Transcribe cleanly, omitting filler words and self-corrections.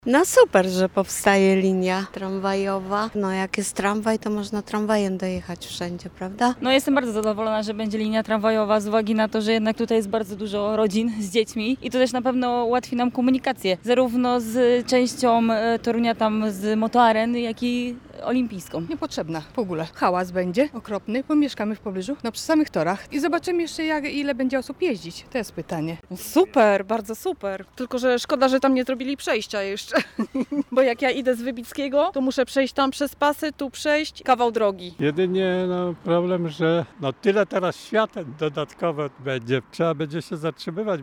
No super, że powstaje linia tramwajowa. No jak jest tramwaj, to można tramwajem dojechać wszędzie, prawda? No jestem bardzo zadowolona, że będzie linia tramwajowa z uwagi na to, że jednak tutaj jest bardzo dużo rodzin z dziećmi i to też na pewno ułatwi nam komunikację, zarówno z częścią Torunia tam z Motoaren, jak i olimpijską. Niepotrzebna w ogóle. Hałas będzie okropny, bo mieszkamy w pobliżu, przy samych torach i zobaczymy jeszcze ile będzie osób jeździć. To jest pytanie. Super, bardzo super. Tylko, że szkoda, że tam nie zrobili przejścia jeszcze. Bo jak ja idę z Wybickiego, to muszę przejść tam przez pasy, tu przejść kawał drogi. Jedynie problem, że tyle teraz świateł dodatkowo będzie. Trzeba będzie się zatrzymywać.